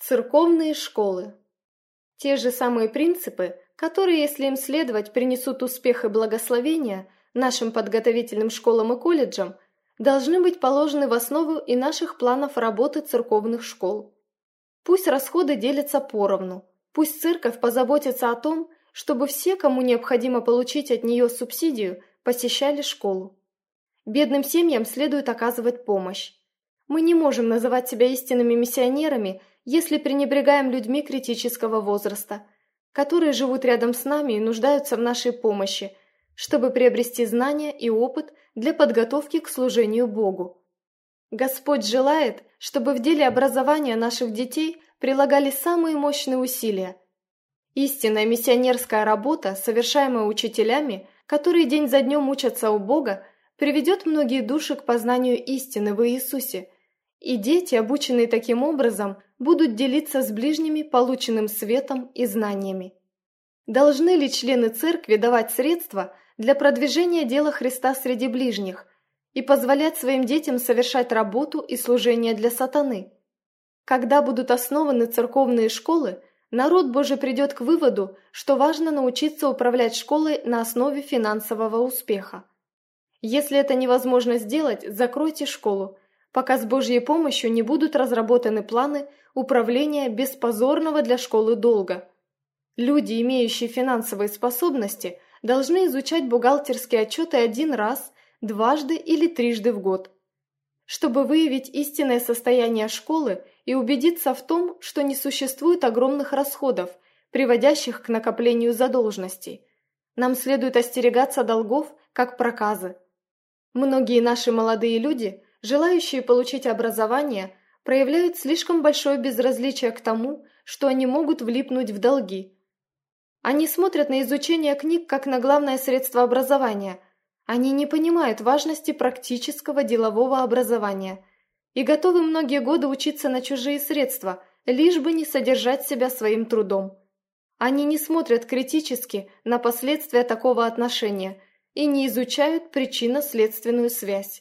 Церковные школы. Те же самые принципы, которые, если им следовать, принесут успех и благословение нашим подготовительным школам и колледжам, должны быть положены в основу и наших планов работы церковных школ. Пусть расходы делятся поровну, пусть церковь позаботится о том, чтобы все, кому необходимо получить от нее субсидию, посещали школу. Бедным семьям следует оказывать помощь. Мы не можем называть себя истинными миссионерами, если пренебрегаем людьми критического возраста, которые живут рядом с нами и нуждаются в нашей помощи, чтобы приобрести знания и опыт для подготовки к служению Богу. Господь желает, чтобы в деле образования наших детей прилагали самые мощные усилия. Истинная миссионерская работа, совершаемая учителями, которые день за днем учатся у Бога, приведет многие души к познанию истины в Иисусе, и дети, обученные таким образом, будут делиться с ближними полученным светом и знаниями. Должны ли члены церкви давать средства для продвижения дела Христа среди ближних и позволять своим детям совершать работу и служение для сатаны? Когда будут основаны церковные школы, народ Божий придет к выводу, что важно научиться управлять школой на основе финансового успеха. Если это невозможно сделать, закройте школу, пока с Божьей помощью не будут разработаны планы управления беспозорного для школы долга. Люди, имеющие финансовые способности, должны изучать бухгалтерские отчеты один раз, дважды или трижды в год. Чтобы выявить истинное состояние школы и убедиться в том, что не существует огромных расходов, приводящих к накоплению задолженностей, нам следует остерегаться долгов, как проказы. Многие наши молодые люди, желающие получить образование, проявляют слишком большое безразличие к тому, что они могут влипнуть в долги. Они смотрят на изучение книг как на главное средство образования. Они не понимают важности практического делового образования и готовы многие годы учиться на чужие средства, лишь бы не содержать себя своим трудом. Они не смотрят критически на последствия такого отношения и не изучают причинно-следственную связь.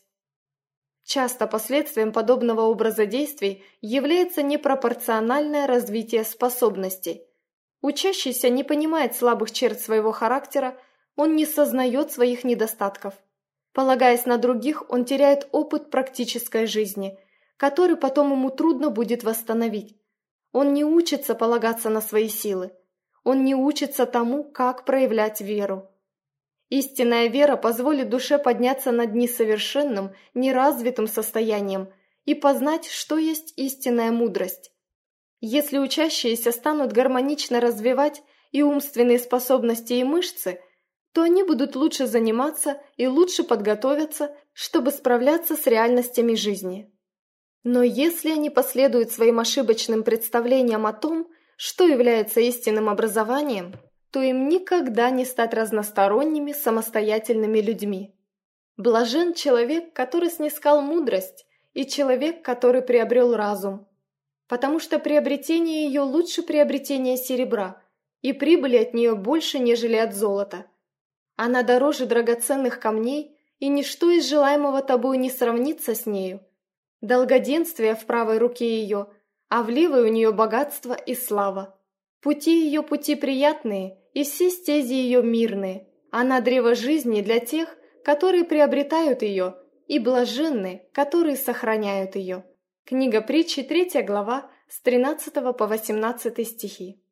Часто последствием подобного образа действий является непропорциональное развитие способностей. Учащийся не понимает слабых черт своего характера, он не сознает своих недостатков. Полагаясь на других, он теряет опыт практической жизни, который потом ему трудно будет восстановить. Он не учится полагаться на свои силы. Он не учится тому, как проявлять веру. Истинная вера позволит душе подняться над несовершенным, неразвитым состоянием и познать, что есть истинная мудрость. Если учащиеся станут гармонично развивать и умственные способности, и мышцы, то они будут лучше заниматься и лучше подготовятся, чтобы справляться с реальностями жизни. Но если они последуют своим ошибочным представлениям о том, что является истинным образованием, то им никогда не стать разносторонними, самостоятельными людьми. Блажен человек, который снискал мудрость, и человек, который приобрел разум, потому что приобретение ее лучше приобретения серебра, и прибыли от нее больше, нежели от золота. Она дороже драгоценных камней, и ничто из желаемого тобою не сравнится с нею. Долгоденствие в правой руке ее, а в левой у нее богатство и слава. Пути ее пути приятные, и все стези ее мирные. Она древо жизни для тех, которые приобретают ее, и блаженны, которые сохраняют ее. Книга Притчи, 3 глава, с 13 по 18 стихи.